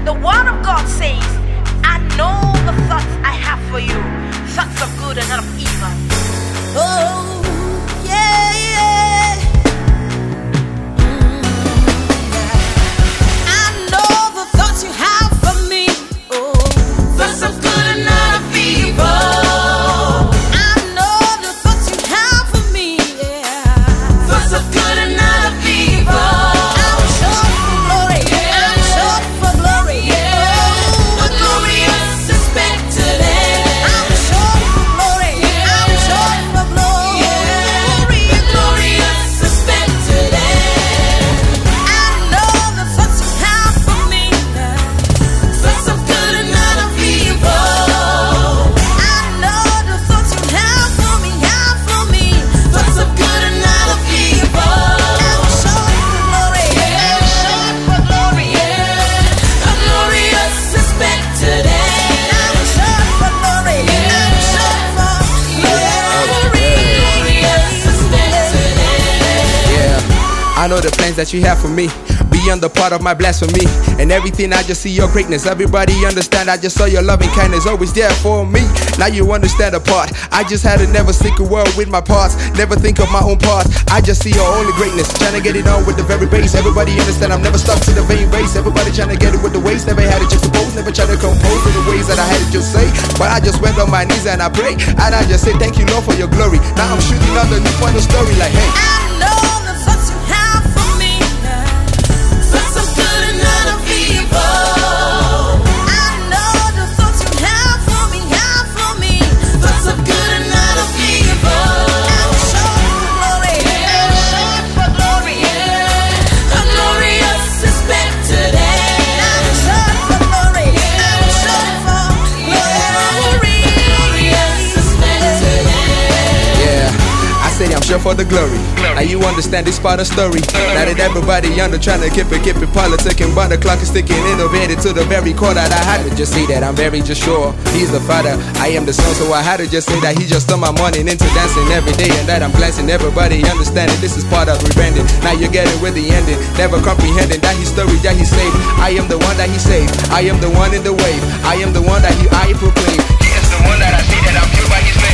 The word of God says, I know the thoughts I have for you, thoughts of good and not of evil. Oh, yeah, yeah. I know the thoughts you have for me. Oh, Thoughts of good and not of evil. I know the thoughts you have for me. Yeah. Thoughts of good and not of evil. I'm short for glory. I'm short for glory. A glorious expected end. I'm short for glory. I'm short for glory. A glorious expected end. I know the thoughts you have for me. Thoughts of good and not of evil. I know the thoughts you have for me. Thoughts of good and not of evil. I'm short for glory. Short for glory. A glorious expected end. I'm short for glory. I'm short for glory. Glorious expected end. Yeah, I know the plans that you have for me, beyond the part of my blasphemy. And everything, I just see your greatness. Everybody understand, I just saw your loving kindness always there for me. Now you understand the part. I just had to never seek a world with my parts, never think of my own parts. I just see your only greatness, trying to get it on with the very base. Everybody understand, I'm never stuck to the vain race. Everybody trying to get it with the ways, never had it just suppose, never try to compose in the ways that I had it just say. But I just went on my knees and I pray, and I just say thank you, Lord, for your glory. Now I'm shooting on the new point of story like, hey, I know the thoughts you have for me. Thoughts of good and not of evil. I know the thoughts you have for me. Thoughts of good and not of evil. I'm short for glory. Short for glory. A glorious expected end. I'm short for glory. I'm short for glory. Glorious expected end. yeah, I say I'm sure for the glory. Now you understand this part of story. Now that everybody under trying to keep it politicking, but the clock is ticking, innovated to the very core that I had to just say that I'm very just sure he's the father, I am the son. So I had to just say that he just turned my morning into dancing every day, and that I'm glancing. Everybody understanding this is part of rebranding. Now you're getting with the ending, never comprehending that his story that he saved. I am the one that he saved. I am the one in the wave. I am the one that I proclaim. He is the one that I see that I'm pure by his name.